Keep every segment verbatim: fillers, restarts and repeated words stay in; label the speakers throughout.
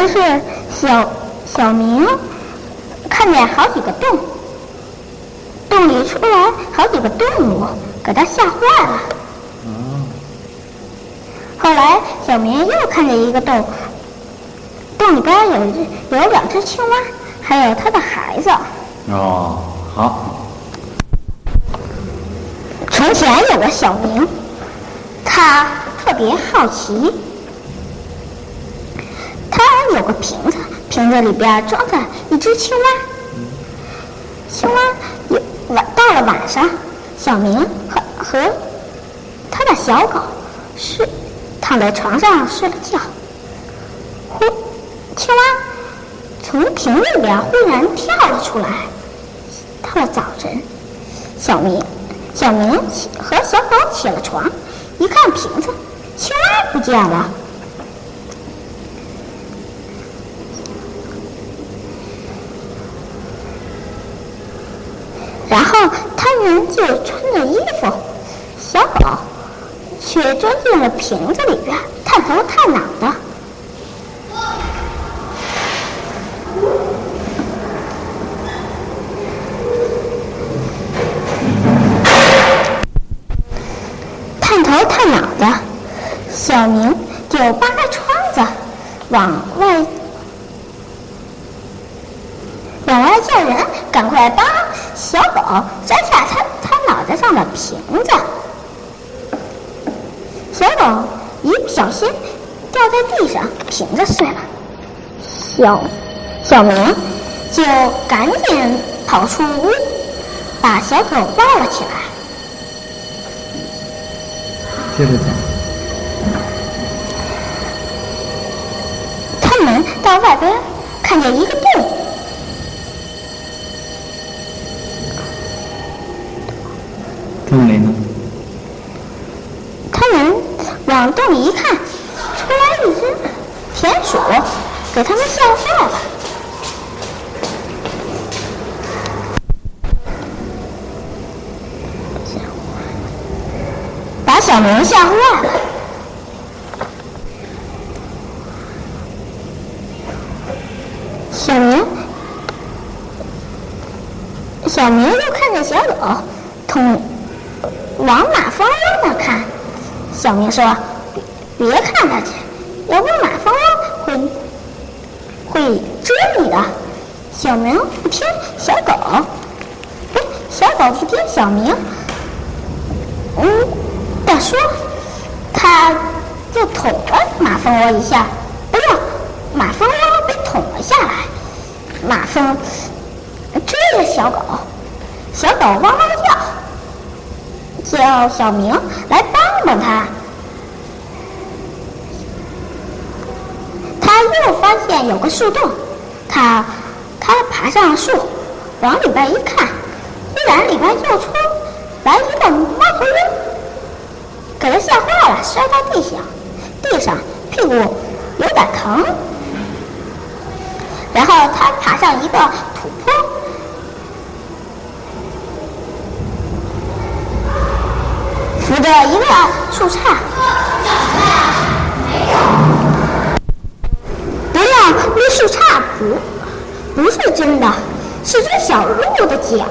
Speaker 1: 于是小小明看见好几个洞，洞里出来好几个动物，给他吓坏了。后来小明又看见一个洞，洞里边有有两只青蛙，还有他的孩子。
Speaker 2: 哦，好。
Speaker 1: 从前有个小明，他特别好奇，他有个瓶子，瓶子里边装着一只青蛙。青蛙有晚到了晚上，小明和和他的小狗睡躺在床上睡了觉。忽，青蛙从瓶子里边忽然跳了出来。到了早晨，小明小明和小狗起了床，一看瓶子，青蛙不见了。然后他们就穿着衣服，小狗却钻进了瓶子里边，探头探脑的。探头探脑的，小明就扒开窗子，往外往外叫人赶快帮小狗摘下他他脑袋上的瓶子。小狗一不小心掉在地上，瓶子碎了。小小明就赶紧跑出屋，把小狗抱了起来。
Speaker 2: 接着讲。
Speaker 1: 他们到外边看见一个洞，
Speaker 2: 洞里呢？
Speaker 1: 他们往洞里一看，出来一只田鼠，给他们吓坏了。把小明吓坏了。小明，小明又看见小狗从往马蜂窝那看。小明说：“别别看它去，要不马蜂窝会会追你的。”小明不听小狗，哎，小狗不听小明，嗯，的说，他就捅了马蜂窝一下，不料马蜂窝被捅了下来，马蜂追着小狗，小狗汪汪叫，叫小明来帮帮他。他又发现有个树洞，他他爬上树，往里边一看，忽然里边又出来一个猫头鹰，给他吓坏了，摔到地上，地上屁股有点疼。然后他爬上一个土坡，扶着一个树杈，不料那树杈不不是真的，是只小鹿的脚。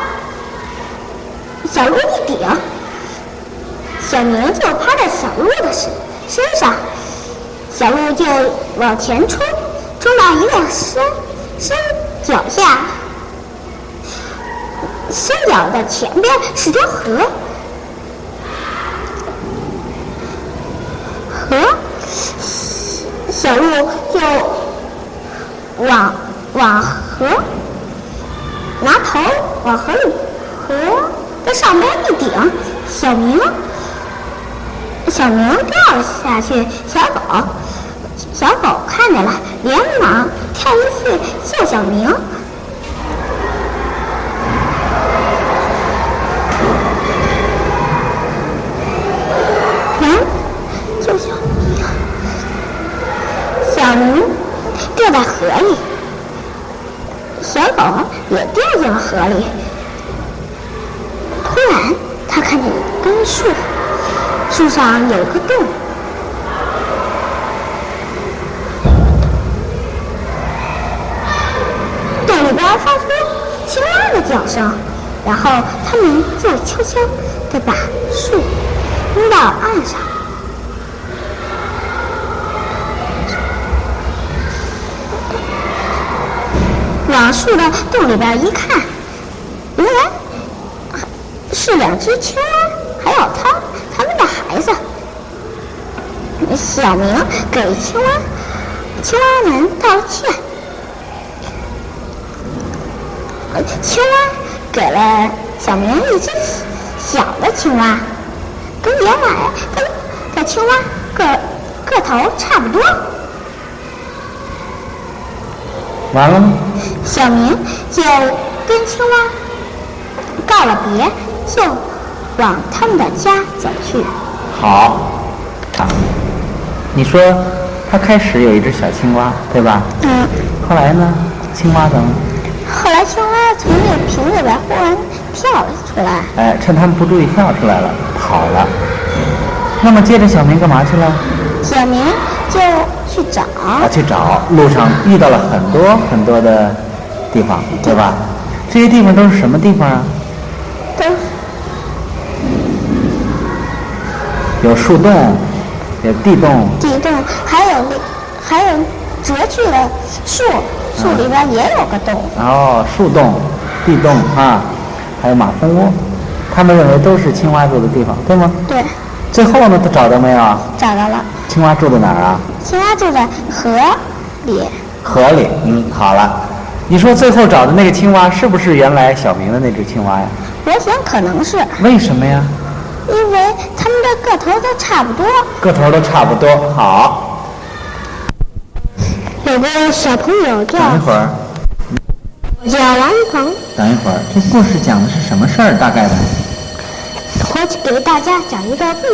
Speaker 1: 小鹿一顶，小明就趴在小鹿的身身上，小鹿就往前冲，冲到一个山山脚下，山脚的前边是条河，河小鹿就往往河拿头往河里河在上边一顶，小明小明掉了下去，小狗小狗看见了，连忙跳下去救小明。嗯，救小明，小明掉在河里，小狗也掉进了河里。突然，他看见一根树，树上有一个洞。 叫声，然后他们就悄悄地把树扔到岸上。往树的洞里边一看，原来是两只青蛙，还有他他们的孩子。小明给青蛙青蛙们道歉，青蛙给了小明一只小的青蛙，跟原来的的青蛙个个头差不多。
Speaker 2: 完了吗？
Speaker 1: 小明就跟青蛙告了别，就往他们的家走去。
Speaker 2: 好，啊，你说他开始有一只小青蛙，对吧？
Speaker 1: 嗯。
Speaker 2: 后来呢？青蛙怎么？
Speaker 1: 后来青蛙从那个瓶里边忽然跳了出来。
Speaker 2: 哎，趁他们不注意跳出来了，跑了。那么接着小明干嘛去了？
Speaker 1: 小明就去找。
Speaker 2: 啊，去找。路上遇到了很多很多的地方，对吧？这些地方都是什么地方啊？
Speaker 1: 都
Speaker 2: 有树洞，有地洞，
Speaker 1: 地洞，还有还有折去的树，树里边也有个洞。
Speaker 2: 哦，树洞、地洞啊，还有马蜂窝，他们认为都是青蛙住的地方，对吗？
Speaker 1: 对。
Speaker 2: 最后呢，他找到没有？
Speaker 1: 找到了。
Speaker 2: 青蛙住在哪儿啊？
Speaker 1: 青蛙住在河里。
Speaker 2: 河里，嗯，好了。你说最后找的那个青蛙是不是原来小明的那只青蛙呀？
Speaker 1: 我想可能是。
Speaker 2: 为什么呀？
Speaker 1: 因为他们的个头都差不多。
Speaker 2: 个头都差不多。好。
Speaker 1: 有个小朋友叫……
Speaker 2: 等一会儿。
Speaker 1: 叫王一鹏。
Speaker 2: 等一会儿，这故事讲的是什么事儿？大概的？
Speaker 1: 我给大家讲一个故事。